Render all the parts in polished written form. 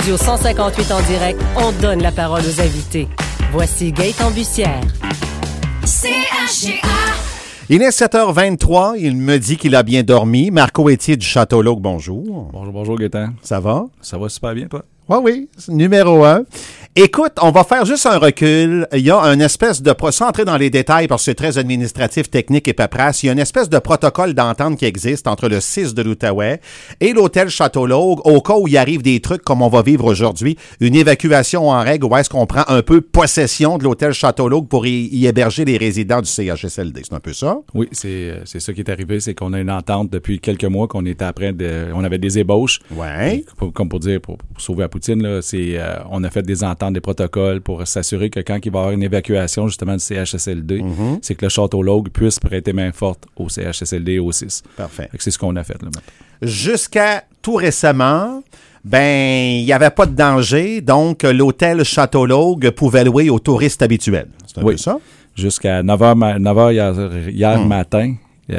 Studio 158 en direct, on donne la parole aux invités. Voici Gaëtan Bussière. CHGA. Il est 7h23, il me dit qu'il a bien dormi. Marco Etier du Château-Lauque, bonjour. Bonjour Gaëtan. Ça va? Ça va super bien, toi? Oui, numéro 1. Écoute, on va faire juste un recul. Il y a une espèce de... Sans entrer dans les détails parce que c'est très administratif, technique et paperasse, il y a une espèce de protocole d'entente qui existe entre le 6 de l'Outaouais et l'hôtel Château-Lauque au cas où il arrive des trucs comme on va vivre aujourd'hui, une évacuation en règle où est-ce qu'on prend un peu possession de l'hôtel Château-Lauque pour y héberger les résidents du CHSLD. C'est un peu ça? Oui, c'est ça qui est arrivé, c'est qu'on a une entente depuis quelques mois qu'on était après on avait des ébauches. Ouais. Comme pour dire, pour sauver la poutine, là, on a fait des ententes, des protocoles pour s'assurer que quand il va y avoir une évacuation justement du CHSLD, c'est que le Château-Lauque puisse prêter main forte au CHSLD et au 6. Parfait. C'est ce qu'on a fait là maintenant. Jusqu'à tout récemment, il n'y avait pas de danger, donc l'hôtel Château-Lauque pouvait louer aux touristes habituels. C'est un peu ça? Jusqu'à 9h hier matin,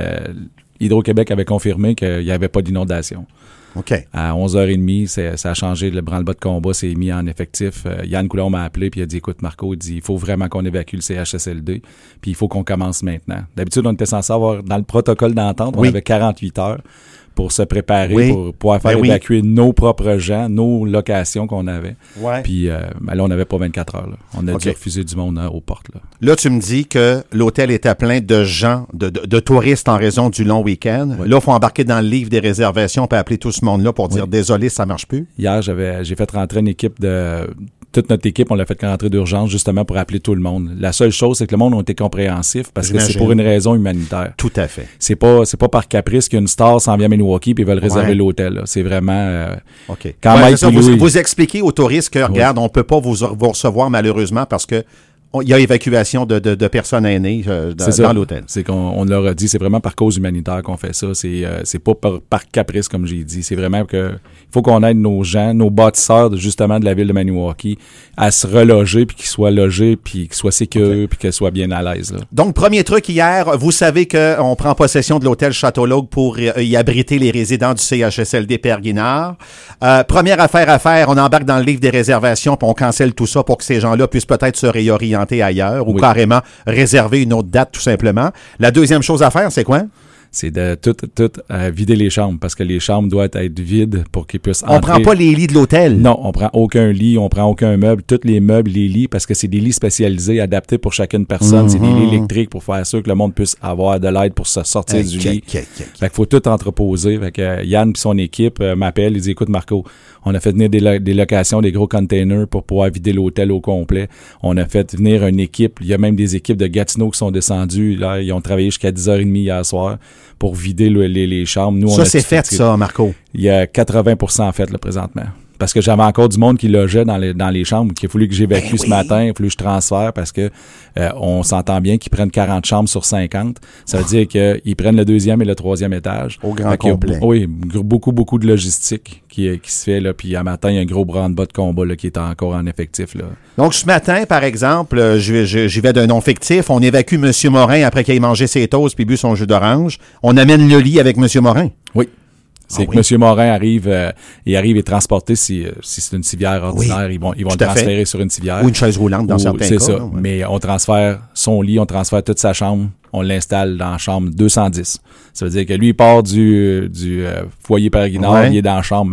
Hydro-Québec avait confirmé qu'il n'y avait pas d'inondation. OK. À 11h30, ça a changé, le branle-bas de combat s'est mis en effectif. Yann Coulon m'a appelé puis il a dit, écoute Marco, il faut vraiment qu'on évacue le CHSLD puis il faut qu'on commence maintenant. D'habitude, on était censé avoir, dans le protocole d'entente, on avait 48 heures pour se préparer, pour pouvoir faire évacuer nos propres gens, nos locations qu'on avait. Ouais. Puis là, on n'avait pas 24 heures. Là. On a dû refuser du monde aux portes. Là, tu me dis que l'hôtel était plein de gens, de touristes en raison du long week-end. Oui. Là, il faut embarquer dans le livre des réservations et appeler tout ce monde-là pour dire désolé, ça marche plus. Hier, j'ai fait rentrer une équipe toute notre équipe, on l'a fait rentrer d'urgence justement pour appeler tout le monde. La seule chose, c'est que le monde a été compréhensif parce que c'est pour une raison humanitaire. Tout à fait. C'est pas par caprice qu'une star s'en vient à Milwaukee puis ils veulent réserver l'hôtel. Là. C'est vraiment... OK. Quand Mike vous expliquez aux touristes que, regarde, on peut pas vous recevoir malheureusement parce que il y a évacuation de personnes aînées dans l'hôtel. C'est qu'on leur a dit, c'est vraiment par cause humanitaire qu'on fait ça. C'est pas par caprice, comme j'ai dit. C'est vraiment que il faut qu'on aide nos gens, nos bâtisseurs justement de la ville de Maniwaki à se reloger, puis qu'ils soient logés, puis qu'ils soient sécures, puis qu'ils soient bien à l'aise. Là. Donc, premier truc hier, vous savez qu'on prend possession de l'hôtel Château-Lauque pour y abriter les résidents du CHSLD Père-Guinard. Première affaire à faire, on embarque dans le livre des réservations, puis on cancelle tout ça pour que ces gens-là puissent peut-être se réorienter ailleurs ou carrément réserver une autre date tout simplement. La deuxième chose à faire, c'est quoi? C'est de tout vider les chambres parce que les chambres doivent être vides pour qu'ils puissent entrer. On prend pas les lits de l'hôtel? Non, on prend aucun lit, on prend aucun meuble. Tous les meubles, les lits, parce que c'est des lits spécialisés, adaptés pour chacune personne. C'est des lits électriques pour faire sûr que le monde puisse avoir de l'aide pour se sortir du lit. Fait qu'il faut tout entreposer. Fait que Yann et son équipe m'appellent, ils disent, écoute Marco, on a fait venir des locations, des gros containers pour pouvoir vider l'hôtel au complet. On a fait venir une équipe. Il y a même des équipes de Gatineau qui sont descendues. Là, ils ont travaillé jusqu'à 10h30 hier soir pour vider les chambres. Nous, ça, c'est fait, ça, Marco? Il y a 80% fait, là, présentement. Parce que j'avais encore du monde qui logeait dans les chambres, qu'il a fallu que j'évacue ce matin, il a fallu que je transfère parce que on s'entend bien qu'ils prennent 40 chambres sur 50. Ça veut dire qu'ils prennent le deuxième et le troisième étage. Au grand complet. Oui, beaucoup de logistique qui se fait, là. Puis à matin, il y a un gros branle-bas de combat là, qui est encore en effectif, là. Donc, ce matin, par exemple, j'y vais d'un nom fictif. On évacue M. Morin après qu'il ait mangé ses toasts puis bu son jus d'orange. On amène le lit avec M. Morin. Oui. C'est que M. Morin arrive et transporté si c'est une civière ordinaire, ils vont le transférer sur une civière. Ou une chaise roulante dans certains cas. C'est ça. Là, ouais. Mais on transfère son lit, on transfère toute sa chambre, on l'installe dans la chambre 210. Ça veut dire que lui, il part du foyer Père-Guinard, il est dans la chambre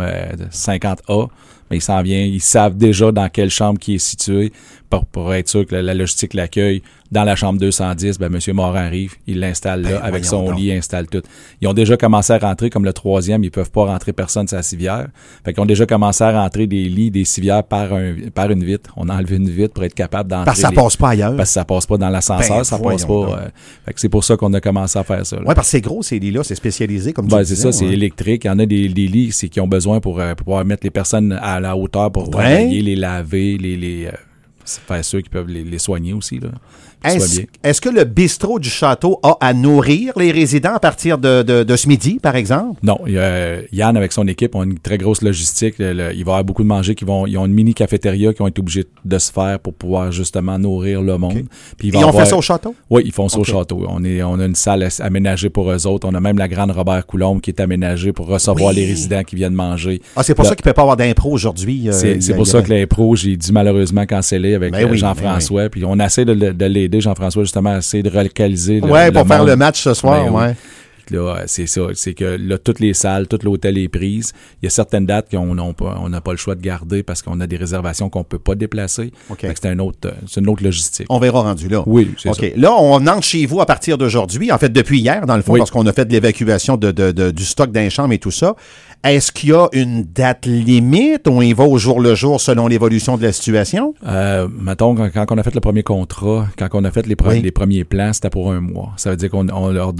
50A, mais il s'en vient, ils savent déjà dans quelle chambre qui est située pour être sûr que la logistique l'accueille. Dans la chambre 210, M. Morin arrive, il l'installe là, avec son lit, il installe tout. Ils ont déjà commencé à rentrer, comme le troisième, ils peuvent pas rentrer personne sur la civière. Fait qu'ils ont déjà commencé à rentrer des lits, des civières par une vitre. On a enlevé une vitre pour être capable d'entrer. Parce que ça passe pas ailleurs. Parce que ça passe pas dans l'ascenseur, ça passe pas. Fait que c'est pour ça qu'on a commencé à faire ça. Oui, parce que c'est gros, ces lits-là, c'est spécialisé, comme tu disais. C'est ça, c'est électrique. Il y en a des lits qui ont besoin pour pouvoir mettre les personnes à la hauteur pour travailler, les laver, faire ceux qui peuvent les soigner aussi, là. Est-ce que le bistrot du château a à nourrir les résidents à partir de ce midi, par exemple? Non. Yann, avec son équipe, ont une très grosse logistique. Il va y avoir beaucoup de manger ils ont une mini-cafétéria qui ont été obligés de se faire pour pouvoir justement nourrir le monde. Okay. Puis ils ont fait ça au château? Oui, ils font ça au château. On a une salle aménagée pour eux autres. On a même la grande Robert Coulombe qui est aménagée pour recevoir les résidents qui viennent manger. Ah, c'est pour ça qu'il ne peut pas avoir d'impro aujourd'hui. C'est pour ça que l'impro, j'ai dû malheureusement canceller avec Jean-François. Puis on essaie de l'aider, Jean-François, justement, à essayer de relocaliser pour faire le match ce soir. Oui. Là, c'est ça. C'est que là, toutes les salles, tout l'hôtel est prise. Il y a certaines dates qu'on n'a pas le choix de garder parce qu'on a des réservations qu'on ne peut pas déplacer. Okay. C'est une autre logistique. On verra rendu là. Oui, c'est ça. Là, on entre chez vous à partir d'aujourd'hui. En fait, depuis hier, dans le fond, parce qu'on a fait de l'évacuation du stock d'un chambre et tout ça. Est-ce qu'il y a une date limite ou on y va au jour le jour selon l'évolution de la situation? Mettons, quand on a fait le premier contrat, quand on a fait les premiers plans, c'était pour 1 mois. Ça veut dire qu'on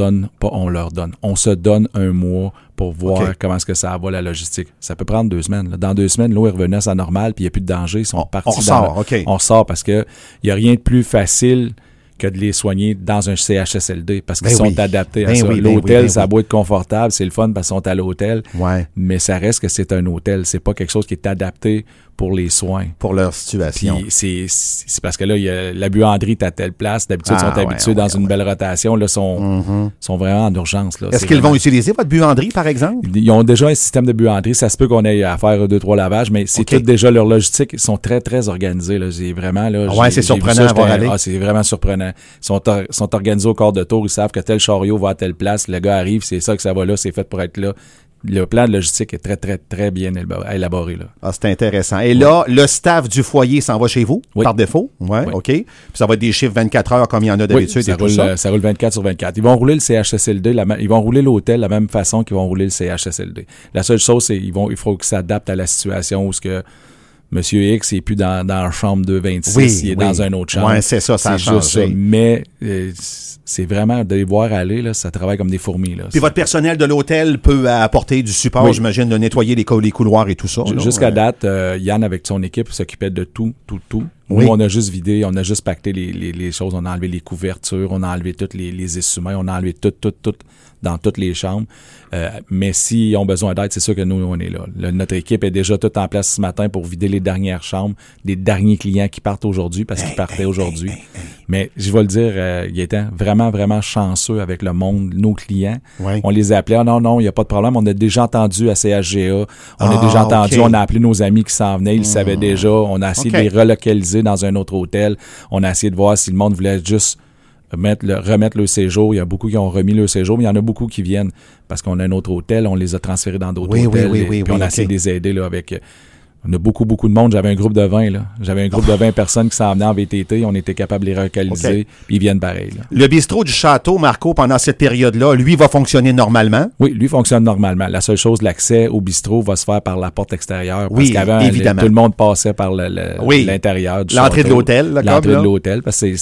on se donne 1 mois pour voir comment est-ce que ça va la logistique. Ça peut prendre 2 semaines. Là. Dans 2 semaines, l'eau est revenue à sa normale puis il n'y a plus de danger. Ils sont partis. On sort parce que il n'y a rien de plus facile que de les soigner dans un CHSLD parce qu'ils sont adaptés à ça. L'hôtel, ça a beau être confortable, c'est le fun parce qu'ils sont à l'hôtel, mais ça reste que c'est un hôtel. C'est pas quelque chose qui est adapté pour les soins. Pour leur situation. Puis c'est parce que là, il y a la buanderie est à telle place. D'habitude, ils sont habitués dans une belle rotation. Là, sont vraiment en urgence. Là. Est-ce qu'ils vont utiliser votre buanderie, par exemple? Ils ont déjà un système de buanderie. Ça se peut qu'on ait à faire 2-3 lavages, mais c'est tout déjà leur logistique. Ils sont très, très organisés. Là. C'est vraiment... Là, c'est surprenant à voir aller. C'est vraiment surprenant. Ils sont organisés au corps de tour. Ils savent que tel chariot va à telle place. Le gars arrive, c'est ça que ça va là. C'est fait pour être là. Le plan de logistique est très, très, très bien élaboré. Là. Ah, c'est intéressant. Et là, le staff du foyer s'en va chez vous, par défaut? Oui. OK. Puis ça va être des chiffres 24 heures comme il y en a d'habitude. Ça roule 24 sur 24. Ils vont rouler le CHSLD, ils vont rouler l'hôtel de la même façon qu'ils vont rouler le CHSLD. La seule chose, c'est qu'il faut qu'ils s'adaptent à la situation où ce que Monsieur X n'est plus dans la chambre 226, il est dans une autre chambre. Oui, c'est ça, ça a changé. Juste ça. Mais c'est vraiment de les voir aller, là, ça travaille comme des fourmis. Là. Puis votre personnel de l'hôtel peut apporter du support, j'imagine, de nettoyer les couloirs et tout ça. Jusqu'à date, Yann, avec son équipe, s'occupait de tout. Nous, on a juste vidé, on a juste pacté les choses, on a enlevé les couvertures, on a enlevé tous les essuie-mains, on a enlevé tout dans toutes les chambres. Mais s'ils ont besoin d'aide, c'est sûr que nous, on est là. Notre équipe est déjà toute en place ce matin pour vider les dernières chambres, les derniers clients qui partent aujourd'hui, parce qu'ils partaient aujourd'hui. Mais je vais le dire, Gaétan, vraiment, vraiment chanceux avec le monde, nos clients. On les a appelés, non, il n'y a pas de problème, on a déjà entendu à CHGA, on a déjà entendu, on a appelé nos amis qui s'en venaient, ils le savaient déjà, on a essayé de les relocaliser dans un autre hôtel, on a essayé de voir si le monde voulait juste remettre le séjour. Il y a beaucoup qui ont remis le séjour, mais il y en a beaucoup qui viennent parce qu'on a un autre hôtel, on les a transférés dans d'autres hôtels. Puis on a essayé de les aider là, avec... On a beaucoup de monde. J'avais un groupe de 20, là. J'avais un groupe de 20 personnes qui s'en venaient en VTT. On était capable de les relocaliser, puis ils viennent pareil. Là. Le bistrot du château, Marco, pendant cette période-là, lui va fonctionner normalement? Oui, lui fonctionne normalement. La seule chose, l'accès au bistrot va se faire par la porte extérieure. Parce qu'avant, évidemment. Tout le monde passait par l'intérieur du l'entrée château. De l'hôtel. L'entrée de l'hôtel, parce que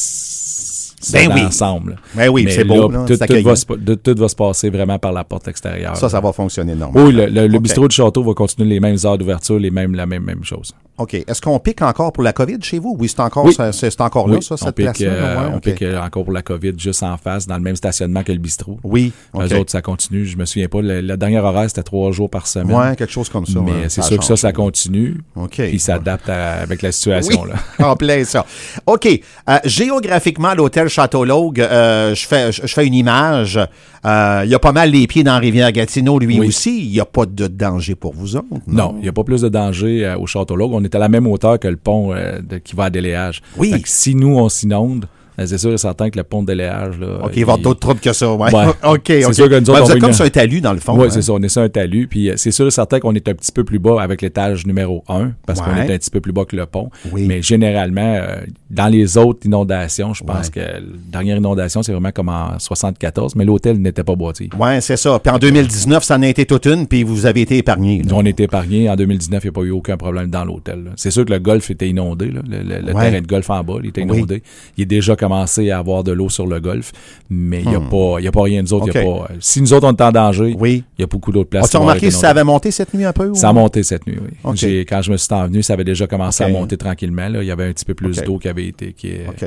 c'est ensemble. Ben oui, c'est beau. Là, tout va se passer vraiment par la porte extérieure. Ça va fonctionner normalement. Oui, le bistrot du château va continuer les mêmes heures d'ouverture, la même chose. OK. Est-ce qu'on pique encore pour la COVID chez vous? Oui, c'est encore là, cette place-là? On pique encore pour la COVID juste en face, dans le même stationnement que le bistrot. Oui. Eux autres, ça continue. Je me souviens pas. Le dernier horaire, c'était 3 jours par semaine. Oui, quelque chose comme ça. Mais c'est sûr que ça continue. OK. Puis il s'adapte avec la situation. Oui, là. en plein ça. OK. Géographiquement, l'hôtel Château-Laugue, je fais une image. Il y a pas mal les pieds dans Rivière-Gatineau, lui aussi. Il n'y a pas de danger pour vous autres? Non, il n'y a pas plus de danger au Château-Laugue. On est à la même hauteur que le pont qui va à Déléage. Oui. Fait que si nous, on s'inonde, c'est sûr et certain que le pont de Déléage... Là, OK, il va y avoir d'autres troubles que ça. Ouais. OK. C'est sûr que nous autres, vous êtes comme sur un talus, dans le fond. Oui, c'est ça. On est sur un talus. Puis c'est sûr et certain qu'on est un petit peu plus bas avec l'étage numéro 1 parce qu'on est un petit peu plus bas que le pont. Oui. Mais généralement, dans les autres inondations, je pense que la dernière inondation, c'est vraiment comme en 74, mais l'hôtel n'était pas bâti. Oui, c'est ça. Puis en 2019, ça en a été toute une, puis vous avez été épargnés. On a été épargnés. En 2019, il n'y a pas eu aucun problème dans l'hôtel. C'est sûr que le golf était inondé. Là. Le terrain de golf en bas, il était inondé. Il est déjà commencé à avoir de l'eau sur le golf, mais il n'y a pas rien d'autre. Si nous autres, on est en danger, il y a beaucoup d'autres places. As-tu remarqué si ça avait monté cette nuit un peu? Ça a monté cette nuit, oui. Okay. Quand je me suis envenu, ça avait déjà commencé à monter tranquillement. Là. Il y avait un petit peu plus d'eau qui avait été...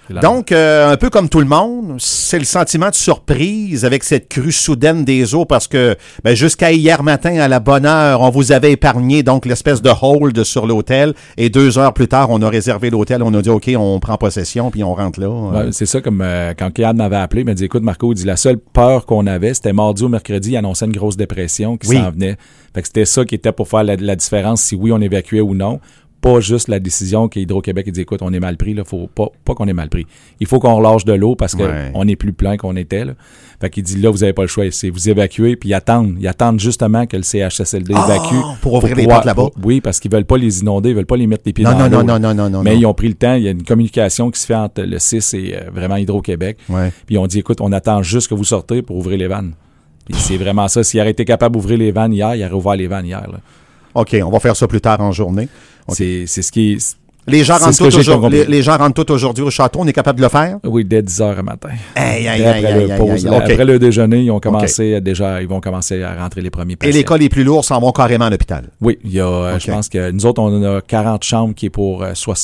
Donc, un peu comme tout le monde, c'est le sentiment de surprise avec cette crue soudaine des eaux parce que jusqu'à hier matin, à la bonne heure, on vous avait épargné donc l'espèce de hold sur l'hôtel et 2 heures plus tard, on a réservé l'hôtel, on a dit OK, on prend possession puis on rentre là. Ouais, c'est ça comme quand Kian m'avait appelé, il m'a dit écoute Marco, il dit la seule peur qu'on avait, c'était mardi ou mercredi, il annonçait une grosse dépression qui s'en venait. Fait que c'était ça qui était pour faire la différence si oui on évacuait ou non. Pas juste la décision qu'Hydro-Québec dit écoute, on est mal pris, là, faut pas qu'on est mal pris. Il faut qu'on relâche de l'eau parce qu'on est plus plein qu'on était. Là. Fait qu'il dit là, vous avez pas le choix, c'est vous évacuer, puis ils attendent justement que le CHSLD évacue. Pour ouvrir les portes là-bas. Oui, parce qu'ils veulent pas les inonder, ils veulent pas les mettre les pieds dans l'eau. Non. Mais ils ont pris le temps, il y a une communication qui se fait entre le CIS et vraiment Hydro-Québec. Ouais. Puis ils ont dit écoute, on attend juste que vous sortez pour ouvrir les vannes. Et c'est vraiment ça. S'il aurait été capable d'ouvrir les vannes hier, il aurait ouvert les vannes hier. Là. OK, on va faire ça plus tard en journée. Okay. C'est ce qui est... Les gens rentrent tous aujourd'hui au château. On est capable de le faire? Oui, dès 10 heures le matin. Après Après le déjeuner, ils vont commencer à rentrer les premiers patients. Et les cas les plus lourds s'en vont carrément à l'hôpital? Oui, il y a, je pense que nous autres, on a 40 chambres qui est pour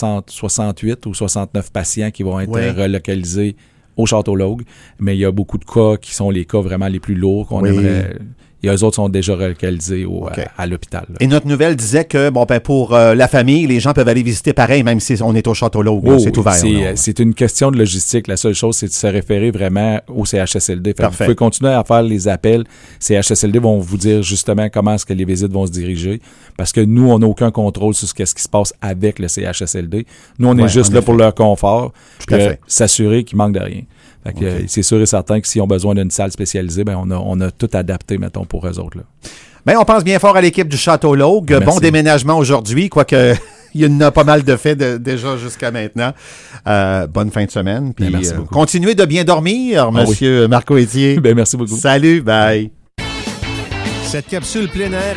68 ou 69 patients qui vont être relocalisés au Château-Laugue. Mais il y a beaucoup de cas qui sont les cas vraiment les plus lourds qu'on aimerait... Et eux autres sont déjà relocalisés à l'hôpital. Là. Et notre nouvelle disait que pour la famille, les gens peuvent aller visiter pareil, même si on est au Château-Laugue. C'est ouvert. C'est une question de logistique. La seule chose, c'est de se référer vraiment au CHSLD. Vous pouvez continuer à faire les appels. CHSLD vont vous dire justement comment est-ce que les visites vont se diriger. Parce que nous, on n'a aucun contrôle sur ce qui se passe avec le CHSLD. Nous, on est juste là pour leur confort. S'assurer qu'il manque de rien. Fait que, c'est sûr et certain que s'ils ont besoin d'une salle spécialisée, on a tout adapté, mettons, pour eux autres. Là. On pense bien fort à l'équipe du Château-Laugue. Bon déménagement aujourd'hui, quoique il y en a pas mal de faits déjà jusqu'à maintenant. Bonne fin de semaine. Puis, merci beaucoup. Continuez de bien dormir, monsieur Marco Etier. Merci beaucoup. Salut, bye. Cette capsule plein air